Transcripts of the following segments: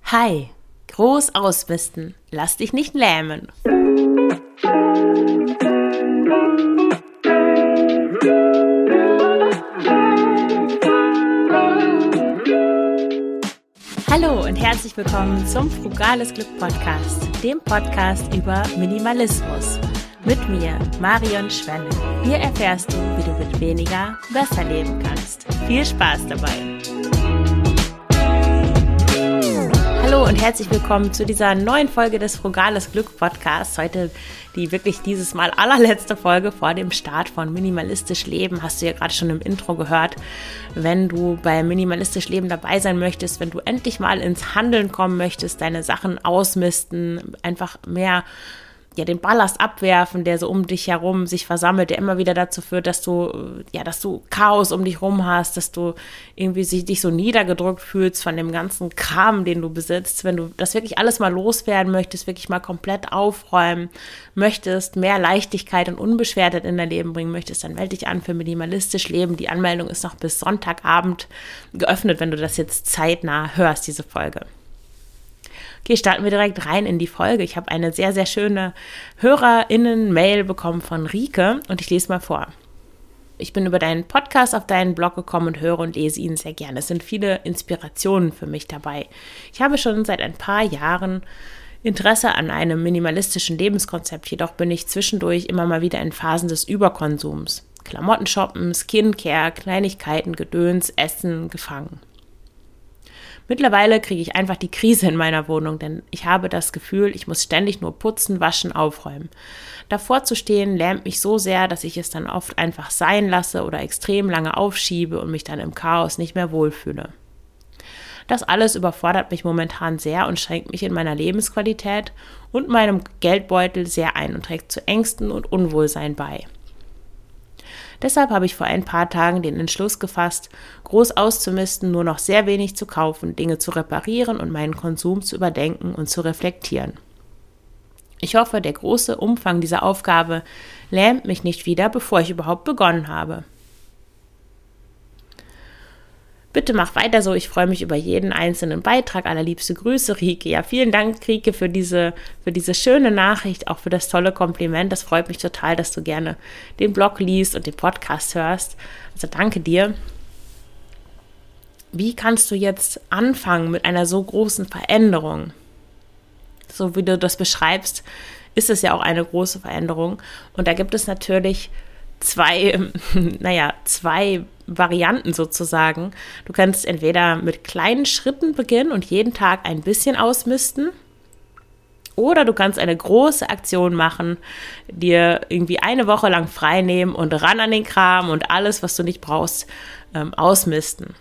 Hi, groß ausmisten, lass dich nicht lähmen. Hallo und herzlich willkommen zum Frugales Glück Podcast, dem Podcast über Minimalismus. Mit mir, Marion Schwenne. Hier erfährst du, wie du mit weniger besser leben kannst. Viel Spaß dabei! Hallo und herzlich willkommen zu dieser neuen Folge des Frugales Glück Podcasts. Heute die wirklich dieses Mal allerletzte Folge vor dem Start von Minimalistisch Leben. Hast du ja gerade schon im Intro gehört. Wenn du bei Minimalistisch Leben dabei sein möchtest, wenn du endlich mal ins Handeln kommen möchtest, deine Sachen ausmisten, einfach mehr den Ballast abwerfen, der so um dich herum sich versammelt, der immer wieder dazu führt, dass du Chaos um dich rum hast, dass du irgendwie dich so niedergedrückt fühlst von dem ganzen Kram, den du besitzt. Wenn du das wirklich alles mal loswerden möchtest, wirklich mal komplett aufräumen möchtest, mehr Leichtigkeit und Unbeschwertheit in dein Leben bringen möchtest, dann melde dich an für Minimalistisch Leben. Die Anmeldung ist noch bis Sonntagabend geöffnet, wenn du das jetzt zeitnah hörst, diese Folge. Okay, starten wir direkt rein in die Folge. Ich habe eine sehr, sehr schöne HörerInnen-Mail bekommen von Rike und ich lese mal vor. Ich bin über deinen Podcast auf deinen Blog gekommen und höre und lese ihn sehr gerne. Es sind viele Inspirationen für mich dabei. Ich habe schon seit ein paar Jahren Interesse an einem minimalistischen Lebenskonzept, jedoch bin ich zwischendurch immer mal wieder in Phasen des Überkonsums. Klamotten shoppen, Skincare, Kleinigkeiten, Gedöns, Essen, gefangen. Mittlerweile kriege ich einfach die Krise in meiner Wohnung, denn ich habe das Gefühl, ich muss ständig nur putzen, waschen, aufräumen. Davor zu stehen lähmt mich so sehr, dass ich es dann oft einfach sein lasse oder extrem lange aufschiebe und mich dann im Chaos nicht mehr wohlfühle. Das alles überfordert mich momentan sehr und schränkt mich in meiner Lebensqualität und meinem Geldbeutel sehr ein und trägt zu Ängsten und Unwohlsein bei. Deshalb habe ich vor ein paar Tagen den Entschluss gefasst, groß auszumisten, nur noch sehr wenig zu kaufen, Dinge zu reparieren und meinen Konsum zu überdenken und zu reflektieren. Ich hoffe, der große Umfang dieser Aufgabe lähmt mich nicht wieder, bevor ich überhaupt begonnen habe. Bitte mach weiter so, ich freue mich über jeden einzelnen Beitrag. Allerliebste Grüße, Rike. Ja, vielen Dank, Rike, für diese schöne Nachricht, auch für das tolle Kompliment. Das freut mich total, dass du gerne den Blog liest und den Podcast hörst. Also danke dir. Wie kannst du jetzt anfangen mit einer so großen Veränderung? So wie du das beschreibst, ist es ja auch eine große Veränderung. Und da gibt es natürlich zwei Varianten sozusagen. Du kannst entweder mit kleinen Schritten beginnen und jeden Tag ein bisschen ausmisten, oder du kannst eine große Aktion machen, dir irgendwie eine Woche lang frei nehmen und ran an den Kram und alles, was du nicht brauchst, ausmisten.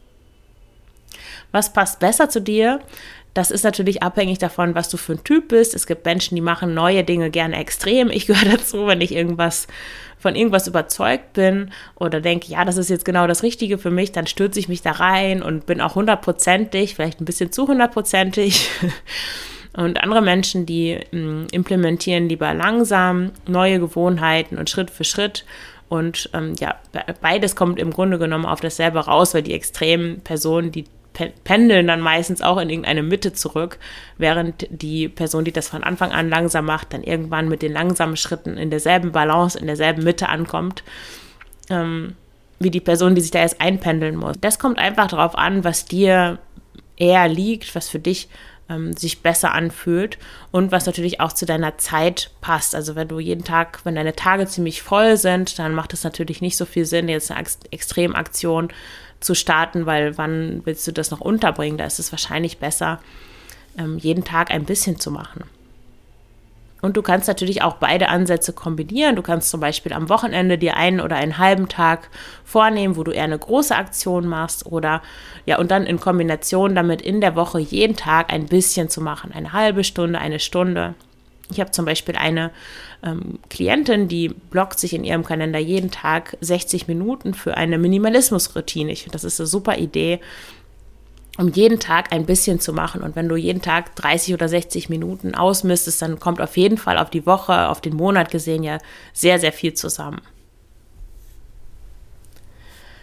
Was passt besser zu dir? Das ist natürlich abhängig davon, was du für ein Typ bist. Es gibt Menschen, die machen neue Dinge gerne extrem. Ich gehöre dazu, wenn ich von irgendwas überzeugt bin oder denke, ja, das ist jetzt genau das Richtige für mich, dann stürze ich mich da rein und bin auch 100%ig, vielleicht ein bisschen zu 100%ig. Und andere Menschen, die implementieren lieber langsam neue Gewohnheiten und Schritt für Schritt. Und beides kommt im Grunde genommen auf dasselbe raus, weil die extremen Personen, die pendeln dann meistens auch in irgendeine Mitte zurück, während die Person, die das von Anfang an langsam macht, dann irgendwann mit den langsamen Schritten in derselben Balance, in derselben Mitte ankommt, wie die Person, die sich da erst einpendeln muss. Das kommt einfach darauf an, was dir eher liegt, was für dich sich besser anfühlt und was natürlich auch zu deiner Zeit passt. Also wenn deine Tage ziemlich voll sind, dann macht es natürlich nicht so viel Sinn, jetzt eine Extremaktion zu starten, weil wann willst du das noch unterbringen? Da ist es wahrscheinlich besser, jeden Tag ein bisschen zu machen. Und du kannst natürlich auch beide Ansätze kombinieren. Du kannst zum Beispiel am Wochenende dir einen oder einen halben Tag vornehmen, wo du eher eine große Aktion machst und dann in Kombination damit in der Woche jeden Tag ein bisschen zu machen. Eine halbe Stunde, eine Stunde. Ich habe zum Beispiel eine Klientin, die blockt sich in ihrem Kalender jeden Tag 60 Minuten für eine Minimalismus-Routine. Ich finde, das ist eine super Idee, um jeden Tag ein bisschen zu machen. Und wenn du jeden Tag 30 oder 60 Minuten ausmistest, dann kommt auf jeden Fall auf die Woche, auf den Monat gesehen ja sehr, sehr viel zusammen.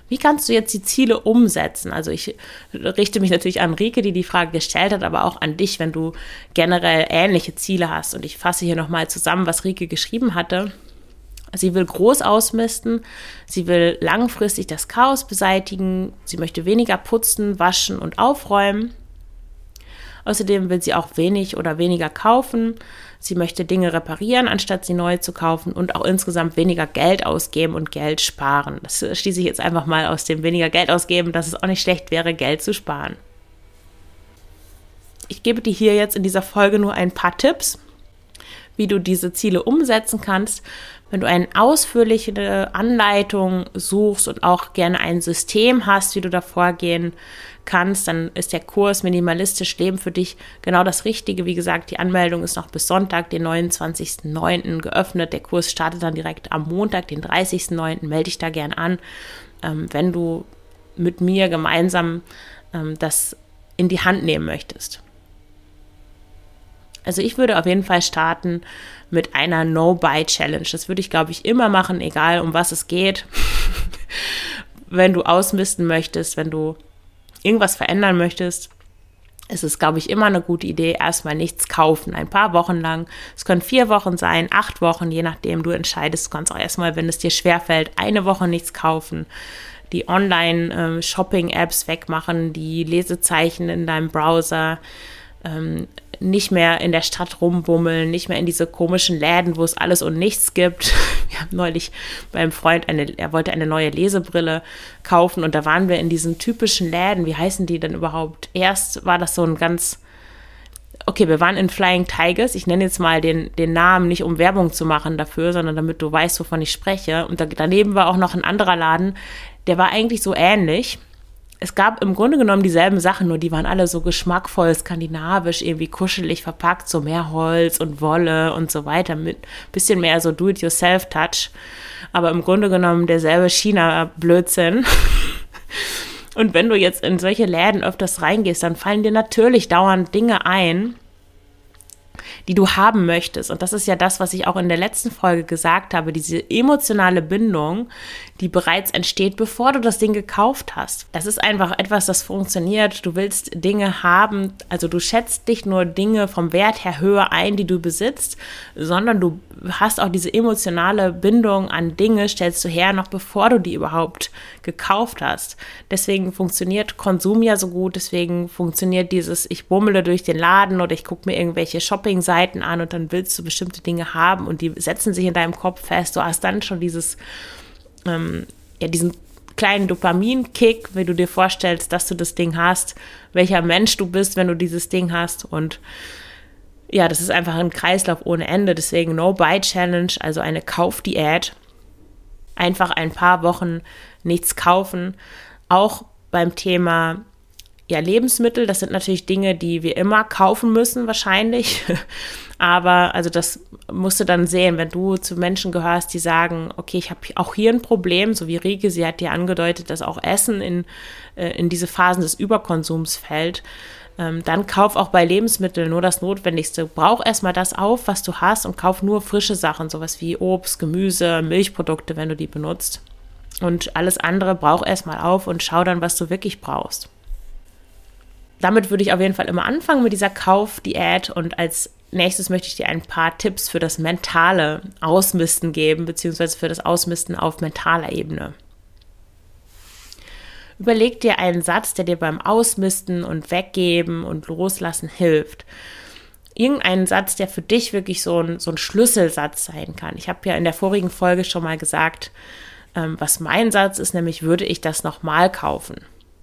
Wie kannst du jetzt die Ziele umsetzen? Also ich richte mich natürlich an Rike, die die Frage gestellt hat, aber auch an dich, wenn du generell ähnliche Ziele hast. Und ich fasse hier nochmal zusammen, was Rike geschrieben hatte. Sie will groß ausmisten, sie will langfristig das Chaos beseitigen, sie möchte weniger putzen, waschen und aufräumen. Außerdem will sie auch wenig oder weniger kaufen. Sie möchte Dinge reparieren, anstatt sie neu zu kaufen und auch insgesamt weniger Geld ausgeben und Geld sparen. Das schließe ich jetzt einfach mal aus dem weniger Geld ausgeben, dass es auch nicht schlecht wäre, Geld zu sparen. Ich gebe dir hier jetzt in dieser Folge nur ein paar Tipps, wie du diese Ziele umsetzen kannst. Wenn du eine ausführliche Anleitung suchst und auch gerne ein System hast, wie du da vorgehen kannst, dann ist der Kurs Minimalistisch Leben für dich genau das Richtige. Wie gesagt, die Anmeldung ist noch bis Sonntag, den 29.09. geöffnet. Der Kurs startet dann direkt am Montag, den 30.09. Melde dich da gern an, wenn du mit mir gemeinsam das in die Hand nehmen möchtest. Also ich würde auf jeden Fall starten mit einer No-Buy-Challenge. Das würde ich, glaube ich, immer machen, egal um was es geht. Wenn du ausmisten möchtest, wenn du irgendwas verändern möchtest, ist es, glaube ich, immer eine gute Idee, erstmal nichts kaufen. Ein paar Wochen lang. Es können 4 Wochen sein, 8 Wochen, je nachdem du entscheidest. Du kannst auch erstmal, wenn es dir schwerfällt, eine Woche nichts kaufen. Die Online-Shopping-Apps wegmachen, die Lesezeichen in deinem Browser, nicht mehr in der Stadt rumbummeln, nicht mehr in diese komischen Läden, wo es alles und nichts gibt. Wir haben neulich beim Freund, er wollte eine neue Lesebrille kaufen und da waren wir in diesen typischen Läden. Wie heißen die denn überhaupt? Erst war das so ein wir waren in Flying Tigers. Ich nenne jetzt mal den Namen, nicht um Werbung zu machen dafür, sondern damit du weißt, wovon ich spreche. Und daneben war auch noch ein anderer Laden, der war eigentlich so ähnlich. Es gab im Grunde genommen dieselben Sachen, nur die waren alle so geschmackvoll, skandinavisch, irgendwie kuschelig verpackt, so mehr Holz und Wolle und so weiter, mit bisschen mehr so Do-it-yourself-Touch, aber im Grunde genommen derselbe China-Blödsinn. Und wenn du jetzt in solche Läden öfters reingehst, dann fallen dir natürlich dauernd Dinge ein, die du haben möchtest. Und das ist ja das, was ich auch in der letzten Folge gesagt habe, diese emotionale Bindung, die bereits entsteht, bevor du das Ding gekauft hast. Das ist einfach etwas, das funktioniert. Du willst Dinge haben, also du schätzt nicht nur Dinge vom Wert her höher ein, die du besitzt, sondern du hast auch diese emotionale Bindung an Dinge, stellst du her, noch bevor du die überhaupt gekauft hast. Deswegen funktioniert Konsum ja so gut, deswegen funktioniert dieses, ich bummele durch den Laden oder ich gucke mir irgendwelche Shopping-Seiten an und dann willst du bestimmte Dinge haben und die setzen sich in deinem Kopf fest. Du hast dann schon diesen kleinen Dopamin-Kick, wenn du dir vorstellst, dass du das Ding hast, welcher Mensch du bist, wenn du dieses Ding hast. Und ja, das ist einfach ein Kreislauf ohne Ende. Deswegen No-Buy-Challenge, also eine Kaufdiät. Einfach ein paar Wochen nichts kaufen. Auch beim Thema Lebensmittel, das sind natürlich Dinge, die wir immer kaufen müssen wahrscheinlich, aber also das musst du dann sehen, wenn du zu Menschen gehörst, die sagen, okay, ich habe auch hier ein Problem, so wie Rike, sie hat dir angedeutet, dass auch Essen in diese Phasen des Überkonsums fällt, dann kauf auch bei Lebensmitteln nur das Notwendigste. Brauch erstmal das auf, was du hast und kauf nur frische Sachen, sowas wie Obst, Gemüse, Milchprodukte, wenn du die benutzt. Und alles andere brauch erstmal auf und schau dann, was du wirklich brauchst. Damit würde ich auf jeden Fall immer anfangen mit dieser Kaufdiät und als nächstes möchte ich dir ein paar Tipps für das mentale Ausmisten geben, beziehungsweise für das Ausmisten auf mentaler Ebene. Überleg dir einen Satz, der dir beim Ausmisten und Weggeben und Loslassen hilft. Irgendeinen Satz, der für dich wirklich so ein Schlüsselsatz sein kann. Ich habe ja in der vorigen Folge schon mal gesagt, was mein Satz ist, nämlich würde ich das nochmal kaufen.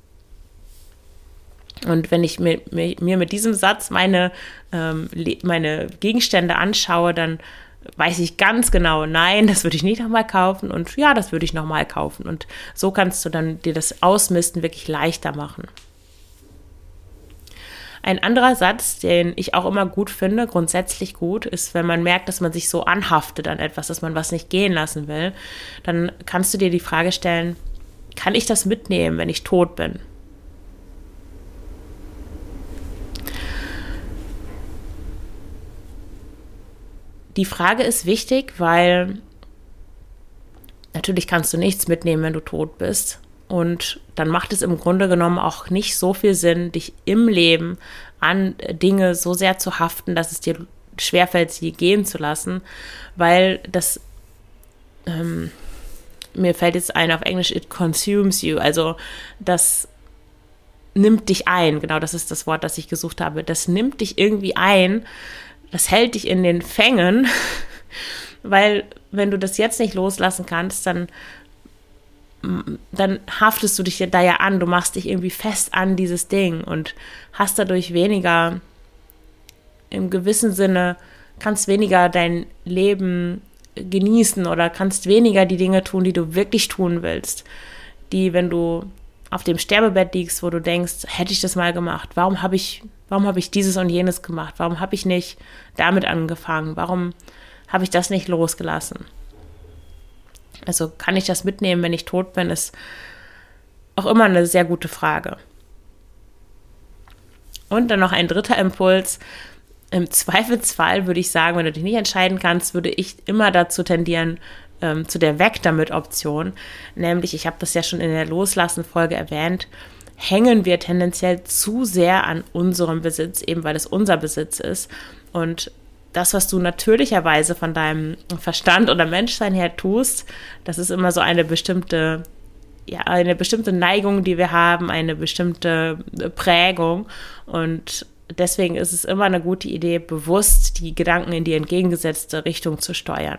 Und wenn ich mir mit diesem Satz meine Gegenstände anschaue, dann weiß ich ganz genau, nein, das würde ich nicht nochmal kaufen und ja, das würde ich nochmal kaufen. Und so kannst du dann dir das Ausmisten wirklich leichter machen. Ein anderer Satz, den ich auch immer gut finde, grundsätzlich gut, ist, wenn man merkt, dass man sich so anhaftet an etwas, dass man was nicht gehen lassen will, dann kannst du dir die Frage stellen, kann ich das mitnehmen, wenn ich tot bin? Die Frage ist wichtig, weil natürlich kannst du nichts mitnehmen, wenn du tot bist. Und dann macht es im Grunde genommen auch nicht so viel Sinn, dich im Leben an Dinge so sehr zu haften, dass es dir schwerfällt, sie gehen zu lassen, weil das, mir fällt jetzt ein auf Englisch, it consumes you, also das nimmt dich ein, genau, das ist das Wort, das ich gesucht habe, das nimmt dich irgendwie ein, das hält dich in den Fängen, weil wenn du das jetzt nicht loslassen kannst, dann haftest du dich da ja an, du machst dich irgendwie fest an dieses Ding und hast dadurch weniger, im gewissen Sinne, kannst weniger dein Leben genießen oder kannst weniger die Dinge tun, die du wirklich tun willst. Die, wenn du auf dem Sterbebett liegst, wo du denkst, hätte ich das mal gemacht, warum habe ich dieses und jenes gemacht, warum habe ich nicht damit angefangen, warum habe ich das nicht losgelassen. Also kann ich das mitnehmen, wenn ich tot bin, ist auch immer eine sehr gute Frage. Und dann noch ein dritter Impuls. Im Zweifelsfall würde ich sagen, wenn du dich nicht entscheiden kannst, würde ich immer dazu tendieren, zu der Weg-damit-Option. Nämlich, ich habe das ja schon in der Loslassen-Folge erwähnt, hängen wir tendenziell zu sehr an unserem Besitz, eben weil es unser Besitz ist. Und das, was du natürlicherweise von deinem Verstand oder Menschsein her tust, das ist immer so eine bestimmte Neigung, die wir haben, eine bestimmte Prägung. Und deswegen ist es immer eine gute Idee, bewusst die Gedanken in die entgegengesetzte Richtung zu steuern.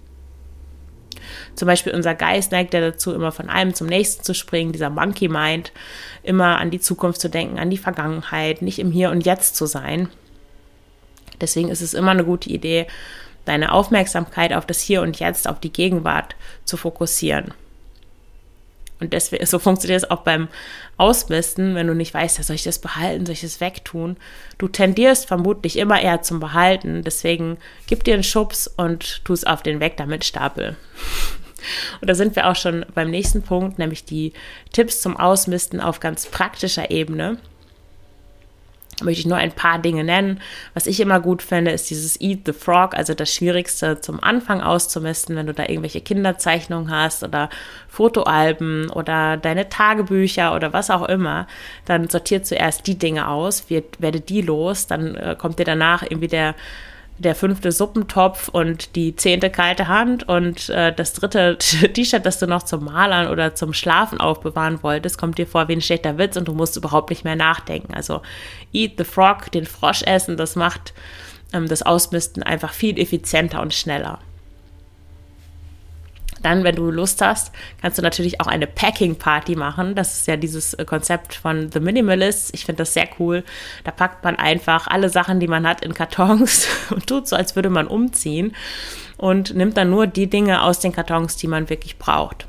Zum Beispiel unser Geist neigt ja dazu, immer von einem zum nächsten zu springen, dieser Monkey Mind, immer an die Zukunft zu denken, an die Vergangenheit, nicht im Hier und Jetzt zu sein. Deswegen ist es immer eine gute Idee, deine Aufmerksamkeit auf das Hier und Jetzt, auf die Gegenwart zu fokussieren. Und deswegen, so funktioniert es auch beim Ausmisten, wenn du nicht weißt, soll ich das behalten, soll ich das wegtun? Du tendierst vermutlich immer eher zum Behalten, deswegen gib dir einen Schubs und tu es auf den Weg-damit-Stapel. Und da sind wir auch schon beim nächsten Punkt, nämlich die Tipps zum Ausmisten auf ganz praktischer Ebene. Da möchte ich nur ein paar Dinge nennen. Was ich immer gut finde, ist dieses Eat the Frog, also das Schwierigste zum Anfang auszumisten, wenn du da irgendwelche Kinderzeichnungen hast oder Fotoalben oder deine Tagebücher oder was auch immer, dann sortiert zuerst die Dinge aus, werde die los, dann kommt dir danach irgendwie der 5. Suppentopf und die 10. kalte Hand und das 3. T-Shirt, das du noch zum Malern oder zum Schlafen aufbewahren wolltest, kommt dir vor wie ein schlechter Witz und du musst überhaupt nicht mehr nachdenken. Also Eat the Frog, den Frosch essen, das macht das Ausmisten einfach viel effizienter und schneller. Dann, wenn du Lust hast, kannst du natürlich auch eine Packing-Party machen. Das ist ja dieses Konzept von The Minimalists. Ich finde das sehr cool. Da packt man einfach alle Sachen, die man hat, in Kartons und tut so, als würde man umziehen und nimmt dann nur die Dinge aus den Kartons, die man wirklich braucht.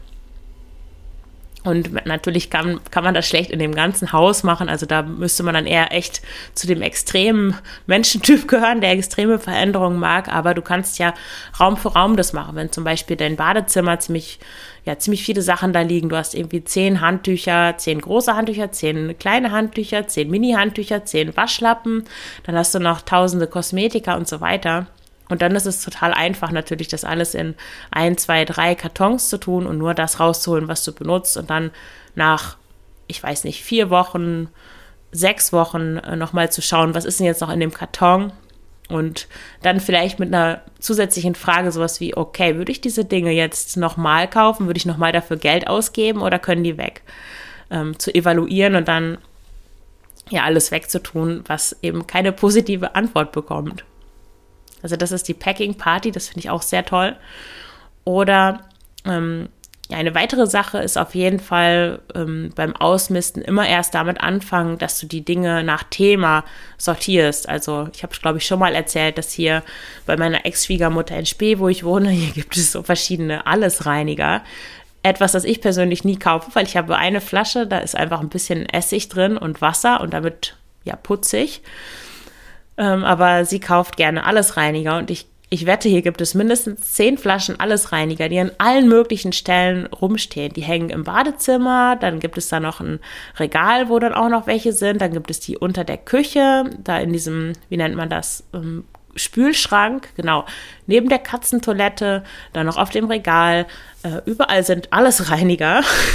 Und natürlich kann man das schlecht in dem ganzen Haus machen, also da müsste man dann eher echt zu dem extremen Menschentyp gehören, der extreme Veränderungen mag, aber du kannst ja Raum für Raum das machen, wenn zum Beispiel dein Badezimmer ziemlich viele Sachen da liegen, du hast irgendwie 10 Handtücher, 10 große Handtücher, 10 kleine Handtücher, 10 Mini-Handtücher, 10 Waschlappen, dann hast du noch tausende Kosmetika und so weiter. Und dann ist es total einfach natürlich, das alles in 1, 2, 3 Kartons zu tun und nur das rauszuholen, was du benutzt und dann nach, 4 Wochen, 6 Wochen nochmal zu schauen, was ist denn jetzt noch in dem Karton und dann vielleicht mit einer zusätzlichen Frage sowas wie, okay, würde ich diese Dinge jetzt nochmal kaufen, würde ich nochmal dafür Geld ausgeben oder können die weg? Zu evaluieren und dann ja alles wegzutun, was eben keine positive Antwort bekommt. Also das ist die Packing Party, das finde ich auch sehr toll. Oder eine weitere Sache ist auf jeden Fall beim Ausmisten immer erst damit anfangen, dass du die Dinge nach Thema sortierst. Also ich habe es, glaube ich, schon mal erzählt, dass hier bei meiner Ex-Schwiegermutter in Spee, wo ich wohne, hier gibt es so verschiedene Allesreiniger. Etwas, das ich persönlich nie kaufe, weil ich habe eine Flasche, da ist einfach ein bisschen Essig drin und Wasser und damit putzig. Aber sie kauft gerne Allesreiniger und ich wette, hier gibt es mindestens 10 Flaschen Allesreiniger, die an allen möglichen Stellen rumstehen. Die hängen im Badezimmer, dann gibt es da noch ein Regal, wo dann auch noch welche sind, dann gibt es die unter der Küche, da in diesem, wie nennt man das, Spülschrank, genau, neben der Katzentoilette, dann noch auf dem Regal, überall sind Allesreiniger.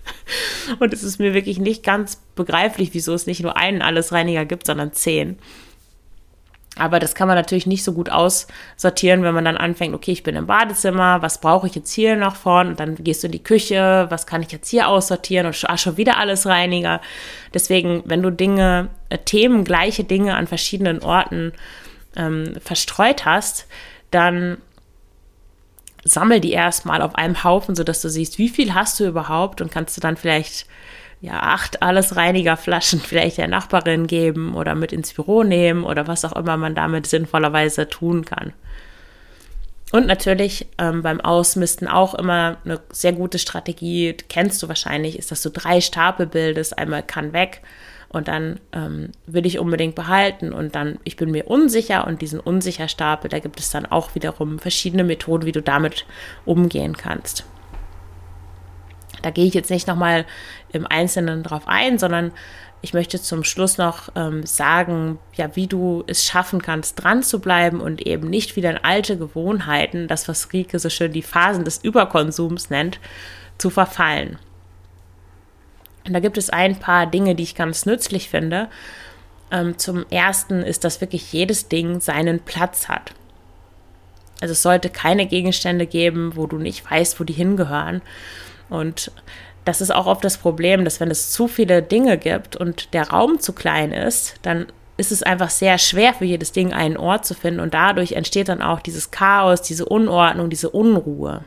Und es ist mir wirklich nicht ganz begreiflich, wieso es nicht nur einen Allesreiniger gibt, sondern 10. Aber das kann man natürlich nicht so gut aussortieren, wenn man dann anfängt, okay, ich bin im Badezimmer, was brauche ich jetzt hier noch von? Und dann gehst du in die Küche, was kann ich jetzt hier aussortieren? Und schon wieder Allesreiniger. Deswegen, wenn du gleiche Dinge an verschiedenen Orten verstreut hast, dann sammel die erstmal auf einem Haufen, sodass du siehst, wie viel hast du überhaupt, und kannst du dann vielleicht 8 Allesreinigerflaschen vielleicht der Nachbarin geben oder mit ins Büro nehmen oder was auch immer man damit sinnvollerweise tun kann. Und natürlich beim Ausmisten auch immer eine sehr gute Strategie, kennst du wahrscheinlich, ist, dass du 3 Stapel bildest, einmal kann weg und dann will ich unbedingt behalten und dann, ich bin mir unsicher, und diesen unsicher Stapel, da gibt es dann auch wiederum verschiedene Methoden, wie du damit umgehen kannst. Da gehe ich jetzt nicht nochmal im Einzelnen drauf ein, sondern ich möchte zum Schluss noch sagen, wie du es schaffen kannst, dran zu bleiben und eben nicht wieder in alte Gewohnheiten, das, was Rike so schön die Phasen des Überkonsums nennt, zu verfallen. Und da gibt es ein paar Dinge, die ich ganz nützlich finde. Zum Ersten ist, dass wirklich jedes Ding seinen Platz hat. Also es sollte keine Gegenstände geben, wo du nicht weißt, wo die hingehören. Und das ist auch oft das Problem, dass wenn es zu viele Dinge gibt und der Raum zu klein ist, dann ist es einfach sehr schwer für jedes Ding einen Ort zu finden und dadurch entsteht dann auch dieses Chaos, diese Unordnung, diese Unruhe.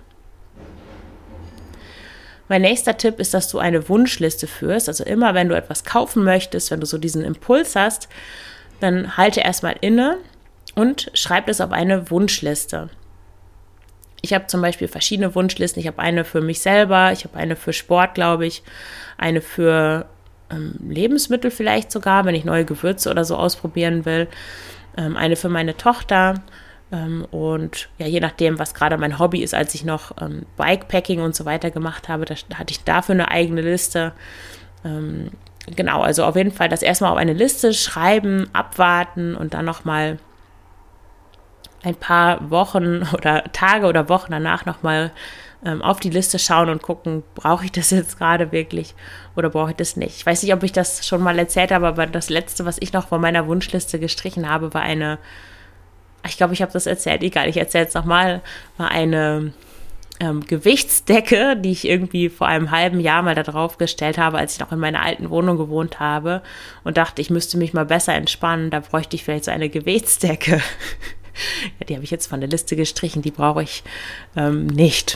Mein nächster Tipp ist, dass du eine Wunschliste führst. Also immer, wenn du etwas kaufen möchtest, wenn du so diesen Impuls hast, dann halte erstmal inne und schreib das auf eine Wunschliste. Ich habe zum Beispiel verschiedene Wunschlisten. Ich habe eine für mich selber, ich habe eine für Sport, glaube ich, eine für Lebensmittel vielleicht sogar, wenn ich neue Gewürze oder so ausprobieren will, eine für meine Tochter und je nachdem, was gerade mein Hobby ist, als ich noch Bikepacking und so weiter gemacht habe, da hatte ich dafür eine eigene Liste. Genau, also auf jeden Fall das erstmal auf eine Liste schreiben, abwarten und dann nochmal ein paar Wochen oder Tage oder Wochen danach nochmal auf die Liste schauen und gucken, brauche ich das jetzt gerade wirklich oder brauche ich das nicht. Ich weiß nicht, ob ich das schon mal erzählt habe, aber das Letzte, was ich noch von meiner Wunschliste gestrichen habe, war ich glaube, ich habe das erzählt, egal, ich erzähle es nochmal, war eine Gewichtsdecke, die ich irgendwie vor einem halben Jahr mal da drauf gestellt habe, als ich noch in meiner alten Wohnung gewohnt habe und dachte, ich müsste mich mal besser entspannen, da bräuchte ich vielleicht so eine Gewichtsdecke. Ja, die habe ich jetzt von der Liste gestrichen, die brauche ich nicht.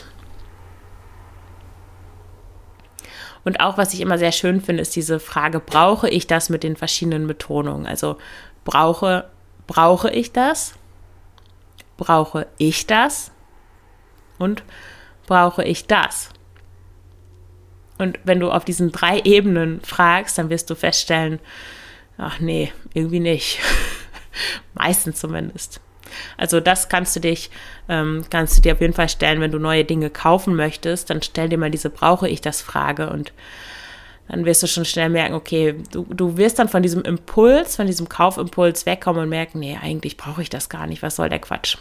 Und auch, was ich immer sehr schön finde, ist diese Frage, brauche ich das, mit den verschiedenen Betonungen? Also brauche ich das? Brauche ich das? Und brauche ich das? Und wenn du auf diesen 3 Ebenen fragst, dann wirst du feststellen, ach nee, irgendwie nicht. Meistens zumindest. Also das kannst du dir auf jeden Fall stellen, wenn du neue Dinge kaufen möchtest, dann stell dir mal diese brauche ich das Frage und dann wirst du schon schnell merken, okay, du wirst dann von diesem Impuls, von diesem Kaufimpuls wegkommen und merken, nee, eigentlich brauche ich das gar nicht, was soll der Quatsch?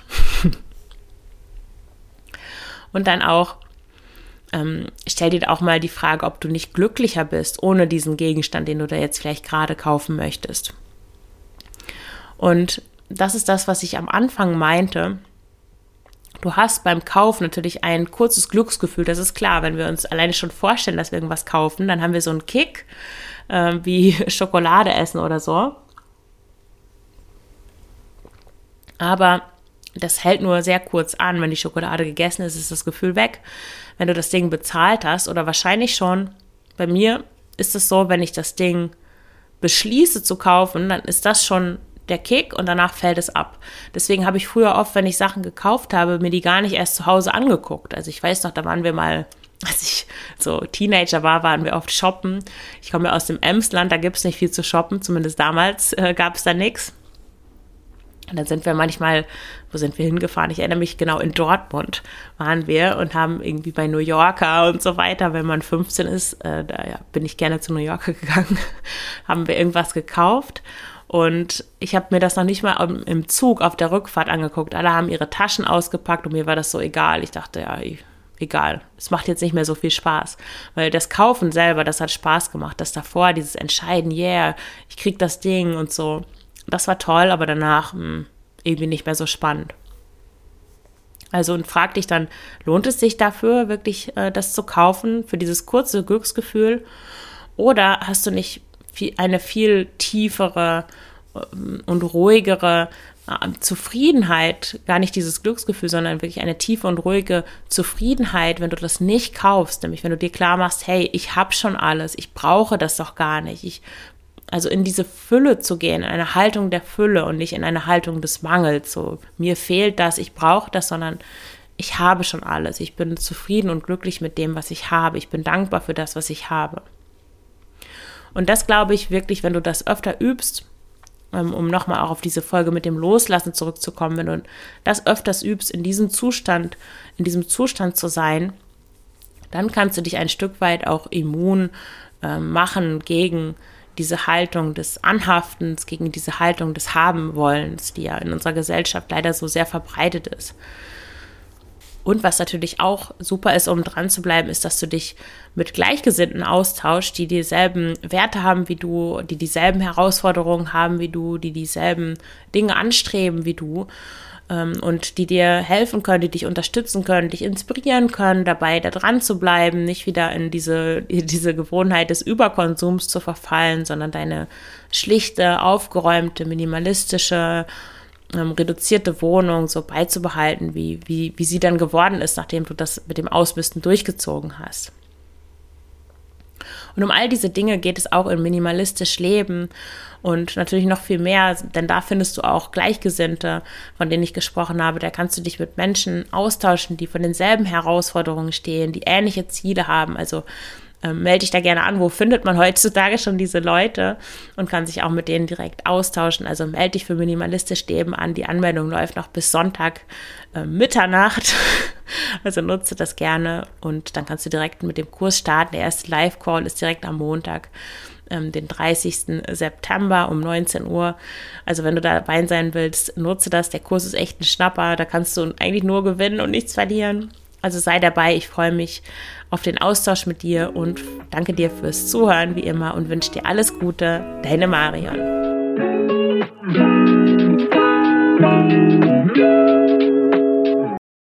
Und dann auch, stell dir auch mal die Frage, ob du nicht glücklicher bist ohne diesen Gegenstand, den du da jetzt vielleicht gerade kaufen möchtest. Und das ist das, was ich am Anfang meinte. Du hast beim Kauf natürlich ein kurzes Glücksgefühl, das ist klar. Wenn wir uns alleine schon vorstellen, dass wir irgendwas kaufen, dann haben wir so einen Kick, wie Schokolade essen oder so. Aber das hält nur sehr kurz an. Wenn die Schokolade gegessen ist, ist das Gefühl weg. Wenn du das Ding bezahlt hast oder wahrscheinlich schon, bei mir ist es so, wenn ich das Ding beschließe zu kaufen, dann ist das schon der Kick und danach fällt es ab. Deswegen habe ich früher oft, wenn ich Sachen gekauft habe, mir die gar nicht erst zu Hause angeguckt. Also ich weiß noch, da waren wir mal, als ich so Teenager war, waren wir oft shoppen. Ich komme ja aus dem Emsland, da gibt es nicht viel zu shoppen, zumindest damals gab es da nichts. Und dann sind wir manchmal, wo sind wir hingefahren? Ich erinnere mich genau, in Dortmund waren wir und haben irgendwie bei New Yorker und so weiter, wenn man 15 ist, bin ich gerne zu New Yorker gegangen, haben wir irgendwas gekauft. Und ich habe mir das noch nicht mal im Zug auf der Rückfahrt angeguckt. Alle haben ihre Taschen ausgepackt und mir war das so egal. Ich dachte, egal, es macht jetzt nicht mehr so viel Spaß. Weil das Kaufen selber, das hat Spaß gemacht. Das davor, dieses Entscheiden, yeah, ich krieg das Ding und so, das war toll, aber danach irgendwie nicht mehr so spannend. Also und frag dich dann, lohnt es sich dafür, wirklich das zu kaufen, für dieses kurze Glücksgefühl? Oder hast du nicht eine viel tiefere und ruhigere Zufriedenheit, gar nicht dieses Glücksgefühl, sondern wirklich eine tiefe und ruhige Zufriedenheit, wenn du das nicht kaufst, nämlich wenn du dir klar machst, hey, ich habe schon alles, ich brauche das doch gar nicht. Also in diese Fülle zu gehen, in eine Haltung der Fülle und nicht in eine Haltung des Mangels, so mir fehlt das, ich brauche das, sondern ich habe schon alles, ich bin zufrieden und glücklich mit dem, was ich habe, ich bin dankbar für das, was ich habe. Und das glaube ich wirklich, wenn du das öfter übst, um nochmal auch auf diese Folge mit dem Loslassen zurückzukommen, wenn du das öfters übst, in diesem Zustand zu sein, dann kannst du dich ein Stück weit auch immun machen gegen diese Haltung des Anhaftens, gegen diese Haltung des Haben-Wollens, die ja in unserer Gesellschaft leider so sehr verbreitet ist. Und was natürlich auch super ist, um dran zu bleiben, ist, dass du dich mit Gleichgesinnten austauschst, die dieselben Werte haben wie du, die dieselben Herausforderungen haben wie du, die dieselben Dinge anstreben wie du und die dir helfen können, die dich unterstützen können, dich inspirieren können, dabei da dran zu bleiben, nicht wieder in diese Gewohnheit des Überkonsums zu verfallen, sondern deine schlichte, aufgeräumte, minimalistische, reduzierte Wohnung so beizubehalten, wie sie dann geworden ist, nachdem du das mit dem Ausmisten durchgezogen hast. Und um all diese Dinge geht es auch in minimalistisch Leben und natürlich noch viel mehr, denn da findest du auch Gleichgesinnte, von denen ich gesprochen habe. Da kannst du dich mit Menschen austauschen, die vor denselben Herausforderungen stehen, die ähnliche Ziele haben. Also melde dich da gerne an. Wo findet man heutzutage schon diese Leute und kann sich auch mit denen direkt austauschen? Also melde dich für minimalistisch Leben an. Die Anmeldung läuft noch bis Sonntag Mitternacht. Also nutze das gerne und dann kannst du direkt mit dem Kurs starten. Der erste Live-Call ist direkt am Montag, den 30. September um 19 Uhr. Also wenn du dabei sein willst, nutze das. Der Kurs ist echt ein Schnapper. Da kannst du eigentlich nur gewinnen und nichts verlieren. Also sei dabei, ich freue mich auf den Austausch mit dir und danke dir fürs Zuhören wie immer und wünsche dir alles Gute. Deine Marion.